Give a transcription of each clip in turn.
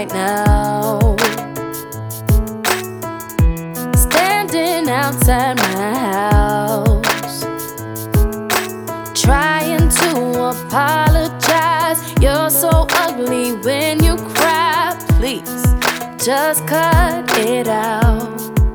right now. Standing outside my house, trying to apologize. You're so ugly when you cry. Please, just cut it out.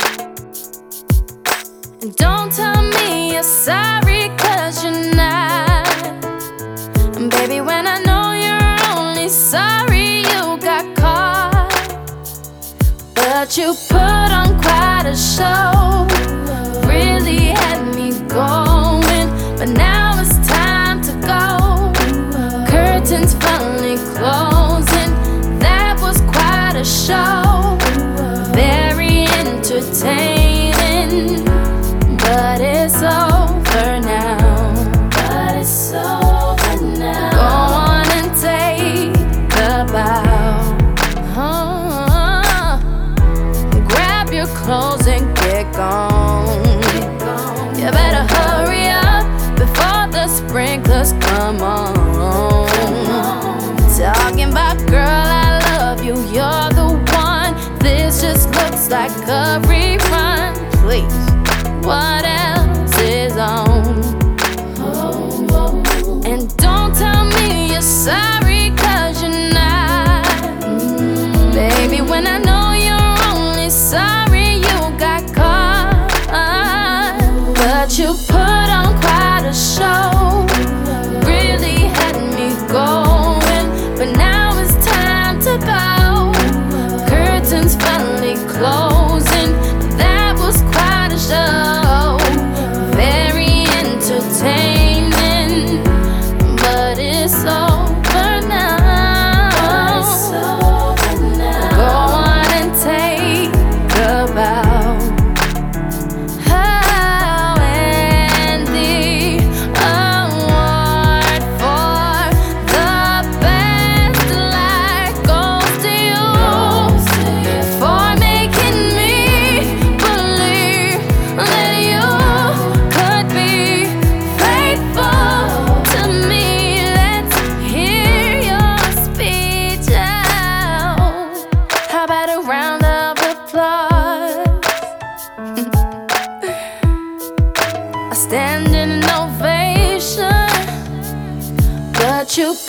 And don't tell me you're sorry, 'cause you're not. And baby, when I know you're only sorry you got caught, but you put on quite a show, really had me going, but now it's time to go. Curtains finally closing, that was quite a show. Very entertaining, but it's over now. But it's over now. Go on and take a bow. Grab your clothes and get gone. You better hurry up before the sprinklers come on. Talking about, girl, I love you, you're the one. This just looks like a rerun. Please, what else is on? And don't tell me you're sorry, 'cause you're not. Baby, when I know you're only sorry you got caught, but you put on quite a show, really had me going, but now it's time to go. Curtains finally closing, that was quite a show. Very entertaining, but it's over now. Go on and take a bow. Oh, and the award for the best life goes to you, for making me believe that you could be faithful to me. Let's hear your speech out. How about a round of applause? A standing ovation, but you